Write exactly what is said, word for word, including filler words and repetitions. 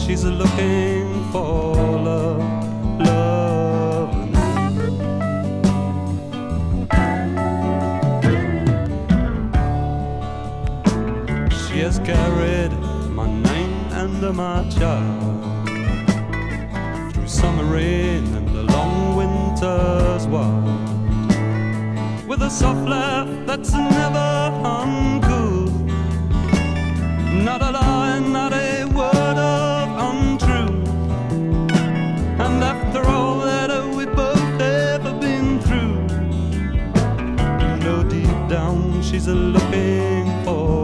she's looking for love, love. She has carried my name and my child through summer rain and the long winter's wild, with a soft laugh that's never uncouth, not a lie, not a word of untruth. And after all that we both ever been through, you know deep down she's looking for